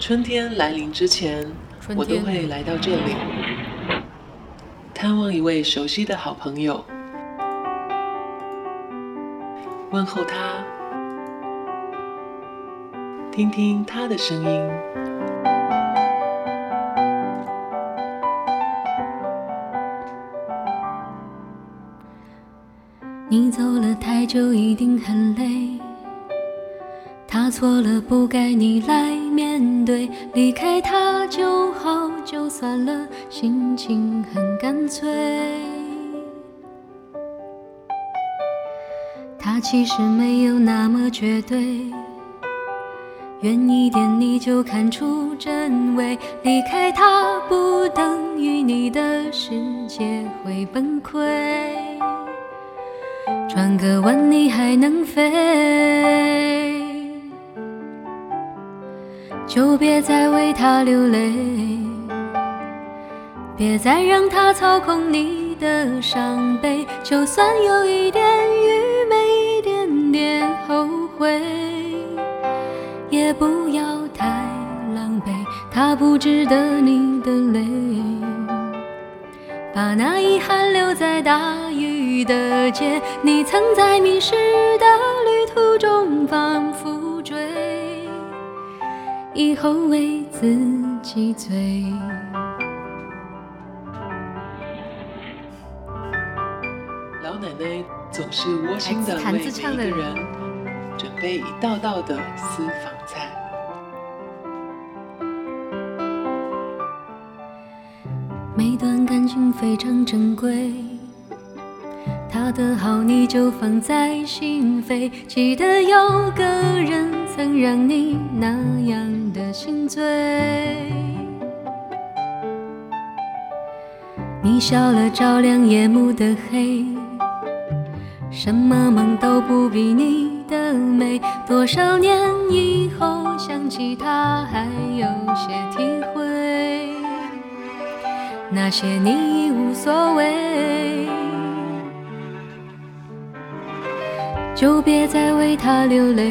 春天来临之前，我都会来到这里，探望一位熟悉的好朋友，问候他，听听他的声音。 你走了太久，一定很累。他错了，不该你来面对。离开他就好，就算了，心情很干脆。他其实没有那么绝对，远一点你就看出真伪。离开他不等于你的世界会崩溃。转个弯你还能飞，就别再为他流泪，别再让他操控你的伤悲。就算有一点愚昧，一点点后悔，也不要太狼狈，他不值得你的泪。把那遗憾留在大雨的街，你曾在迷失的旅途中反复追，以后为自己醉。 老奶奶总是窝心地为每一个人准备一道道的私房菜。 每段感情非常珍贵，他的好你就放在心扉。记得有个人曾让你那样的心醉，你笑了照亮夜幕的黑，什么梦都不比你的美。多少年以后想起他还有些体会，那些你已无所谓，就别再为他流泪，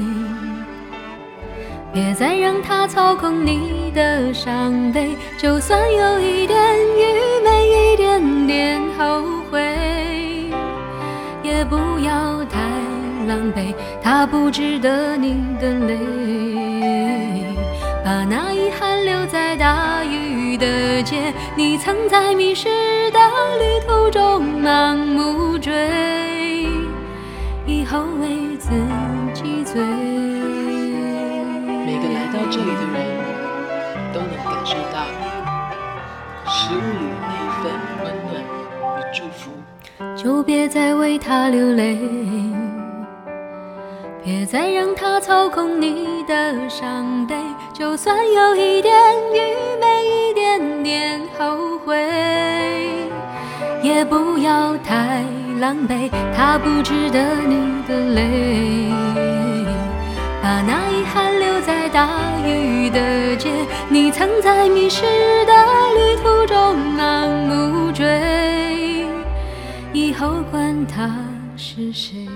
别再让他操控你的伤悲。就算有一点愚昧，一点点后悔，也不要太狼狈，他不值得你的泪。把那遗憾留在大雨的街，你曾在迷失的旅途中盲目追，以后为自己醉。 每个来到这里的人都能感受到食物里那一份温暖与祝福。 就别再为他流泪，别再让他操控你的伤悲。就算有一点愚昧，一点点后悔，也不要太狼狈，他不值得你的泪。把那遗憾留在大雨的街，你曾在迷失的旅途中盲目追，以后管他是谁。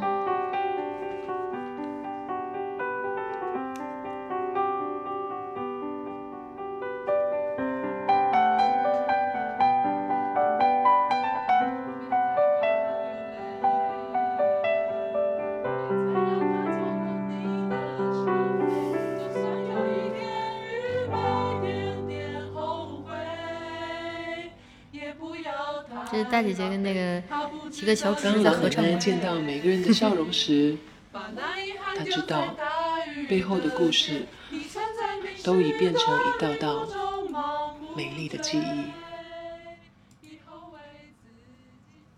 这是大姐姐跟那个几个小主持在合唱。 当老奶奶见到每个人的笑容时，她知道背后的故事都已变成一道道美丽的记忆。